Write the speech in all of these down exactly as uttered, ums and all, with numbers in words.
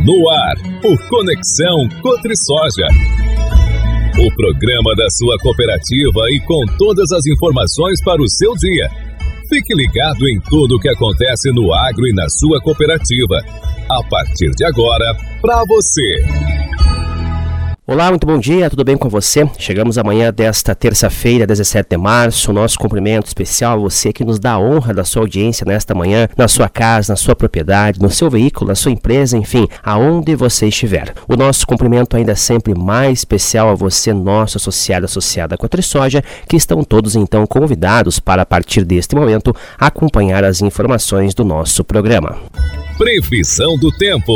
No ar, o Conexão Cotrisoja. O programa da sua cooperativa e com todas as informações para o seu dia. Fique ligado em tudo o que acontece no agro e na sua cooperativa. A partir de agora, para você. Olá, muito bom dia, tudo bem com você? Chegamos amanhã desta terça-feira, dezessete de março. Nosso cumprimento especial a você que nos dá a honra da sua audiência nesta manhã, na sua casa, na sua propriedade, no seu veículo, na sua empresa, enfim, aonde você estiver. O nosso cumprimento ainda é sempre mais especial a você, nosso associado, associada com a Cotrisoja, que estão todos então convidados para, a partir deste momento, acompanhar as informações do nosso programa. Previsão do tempo.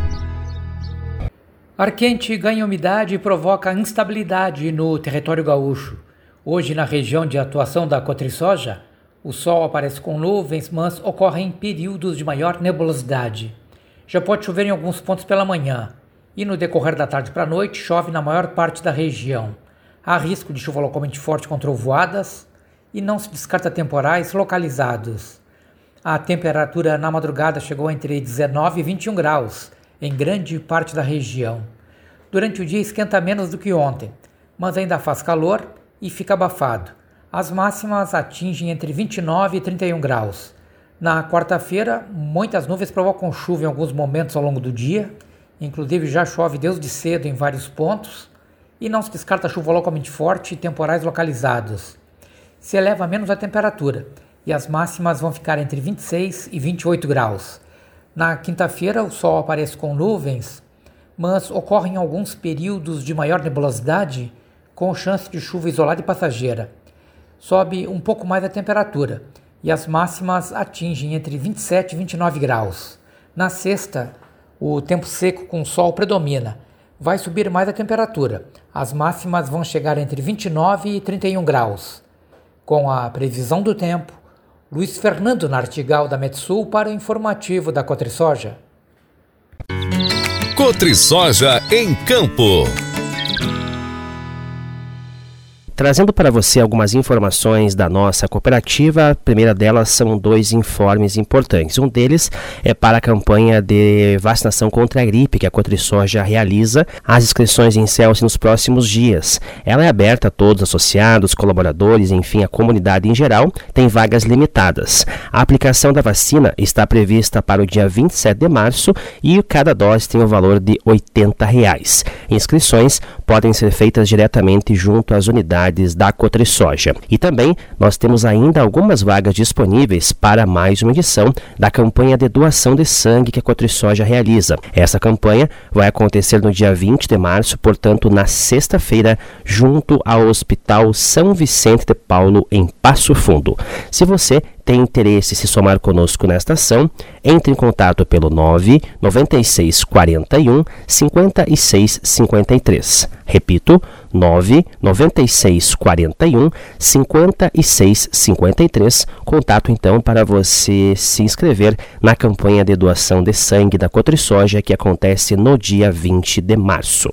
Ar quente ganha umidade e provoca instabilidade no território gaúcho. Hoje, na região de atuação da Cotrisoja, o sol aparece com nuvens, mas ocorrem períodos de maior nebulosidade. Já pode chover em alguns pontos pela manhã, e no decorrer da tarde para a noite chove na maior parte da região. Há risco de chuva localmente forte com trovoadas e não se descarta temporais localizados. A temperatura na madrugada chegou entre dezenove e vinte e um graus, em grande parte da região. Durante o dia esquenta menos do que ontem, mas ainda faz calor e fica abafado. As máximas atingem entre vinte e nove e trinta e um graus. Na quarta-feira, muitas nuvens provocam chuva em alguns momentos ao longo do dia, inclusive já chove desde cedo em vários pontos, e não se descarta chuva localmente forte e temporais localizados. Se eleva menos a temperatura, e as máximas vão ficar entre vinte e seis e vinte e oito graus. Na quinta-feira, o sol aparece com nuvens, mas ocorrem alguns períodos de maior nebulosidade com chance de chuva isolada e passageira. Sobe um pouco mais a temperatura e as máximas atingem entre vinte e sete e vinte e nove graus. Na sexta, o tempo seco com sol predomina. Vai subir mais a temperatura. As máximas vão chegar entre vinte e nove e trinta e um graus. Com a previsão do tempo, Luiz Fernando Nartigal, da Metsul, para o informativo da Cotrisoja. Cotrisoja em Campo. Trazendo para você algumas informações da nossa cooperativa. A primeira delas são dois informes importantes. Um deles é para a campanha de vacinação contra a gripe que a Cotrisoja realiza. As inscrições encerram-se nos próximos dias. Ela é aberta a todos os associados, colaboradores, enfim, a comunidade em geral. Tem vagas limitadas. A aplicação da vacina está prevista para o dia vinte e sete de março e cada dose tem o valor de oitenta reais. Inscrições podem ser feitas diretamente junto às unidades da Cotrisoja. E também nós temos ainda algumas vagas disponíveis para mais uma edição da campanha de doação de sangue que a Cotrisoja realiza. Essa campanha vai acontecer no dia vinte de março, portanto na sexta-feira, junto ao Hospital São Vicente de Paulo, em Passo Fundo. Se você tem interesse em se somar conosco nesta ação, entre em contato pelo nove nove seis quatro um cinco seis cinco três. Repito, nove nove seis quatro um cinco seis cinco três. Contato então para você se inscrever na campanha de doação de sangue da Cotrisoja que acontece no dia vinte de março.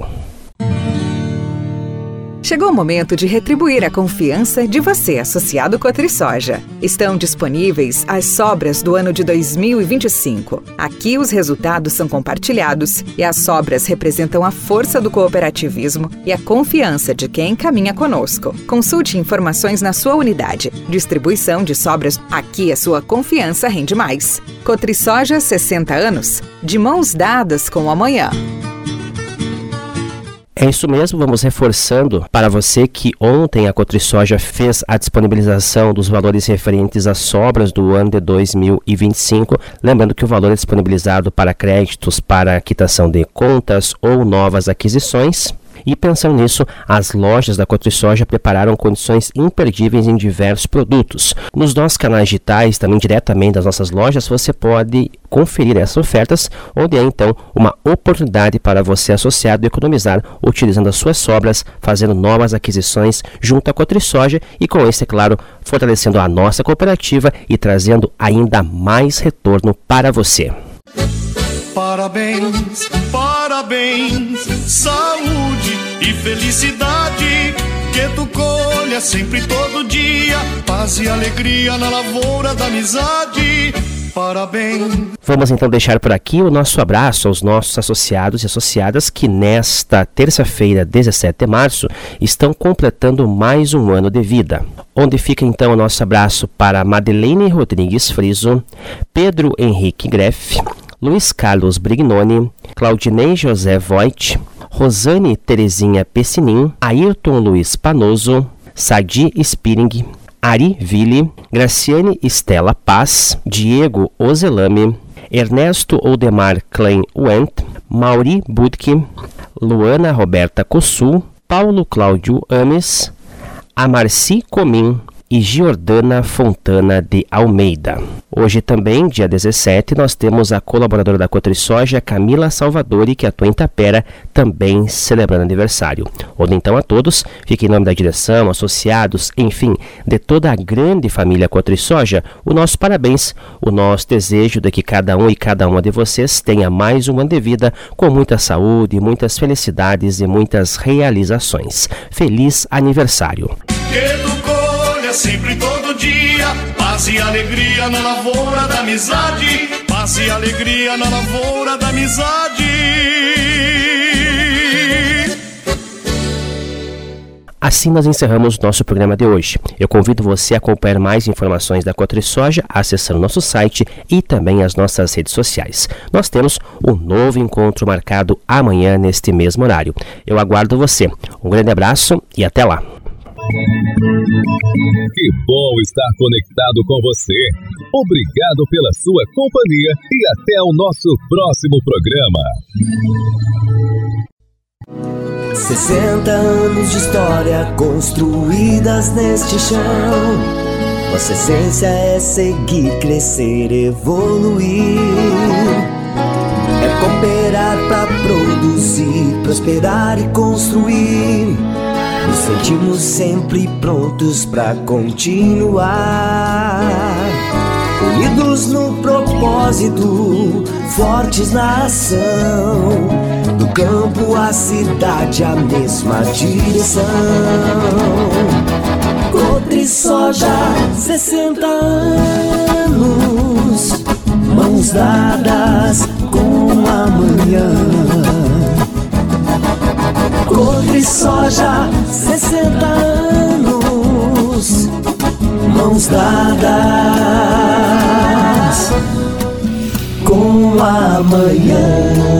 Chegou o momento de retribuir a confiança de você, associado Cotrisoja. Estão disponíveis as sobras do ano de dois mil e vinte e cinco. Aqui os resultados são compartilhados e as sobras representam a força do cooperativismo e a confiança de quem caminha conosco. Consulte informações na sua unidade. Distribuição de sobras. Aqui a sua confiança rende mais. Cotrisoja, sessenta anos, de mãos dadas com o amanhã. É isso mesmo, vamos reforçando para você que ontem a Cotrisoja fez a disponibilização dos valores referentes às sobras do ano de dois mil e vinte e cinco. Lembrando que o valor é disponibilizado para créditos para quitação de contas ou novas aquisições. E pensando nisso, as lojas da Cotrisoja prepararam condições imperdíveis em diversos produtos. Nos nossos canais digitais, também diretamente das nossas lojas, você pode conferir essas ofertas, onde é então uma oportunidade para você associado economizar utilizando as suas sobras, fazendo novas aquisições junto à Cotrisoja e com isso, é claro, fortalecendo a nossa cooperativa e trazendo ainda mais retorno para você. Parabéns, parabéns, saúde e felicidade, que tu colha sempre todo dia, paz e alegria na lavoura da amizade. parabéns. Vamos então deixar por aqui o nosso abraço aos nossos associados e associadas que nesta terça-feira, dezessete de março, estão completando mais um ano de vida. Onde fica então o nosso abraço para Madeleine Rodrigues Friso, Pedro Henrique Greff, Luiz Carlos Brignoni, Claudinei José Voigt, Rosane Terezinha Pessinin, Ayrton Luiz Panoso, Sadi Spiring, Ari Ville, Graciane Estela Paz, Diego Ozelame, Ernesto Oldemar Klein Wendt, Mauri Budke, Luana Roberta Cossul, Paulo Cláudio Ames, Amarci Comim e Giordana Fontana de Almeida. Hoje também, dia dezessete, nós temos a colaboradora da Cotrisoja, Camila Salvadori, que atua em Tapera, também celebrando aniversário. Onde então a todos, fica em nome da direção, associados, enfim, de toda a grande família Cotrisoja, o nosso parabéns, o nosso desejo de que cada um e cada uma de vocês tenha mais um ano de vida com muita saúde, muitas felicidades e muitas realizações. Feliz aniversário! Sempre todo dia, paz e alegria na lavoura da amizade, paz e alegria na lavoura da amizade. Assim nós encerramos nosso programa de hoje. Eu convido você a acompanhar mais informações da Cotrisoja acessando nosso site e também as nossas redes sociais. Nós temos um novo encontro marcado amanhã neste mesmo horário. Eu aguardo você. Um grande abraço e até lá. Que bom estar conectado com você. Obrigado pela sua companhia e até o nosso próximo programa. sessenta anos de história construídas neste chão. Nossa essência é seguir, crescer, evoluir. É cooperar pra produzir, prosperar e construir. Nos sentimos sempre prontos pra continuar, unidos no propósito, fortes na ação, do campo à cidade, a mesma direção. Cotrisoja, sessenta anos, mãos dadas com amanhã. Cotrisoja, sessenta anos, mãos dadas com amanhã.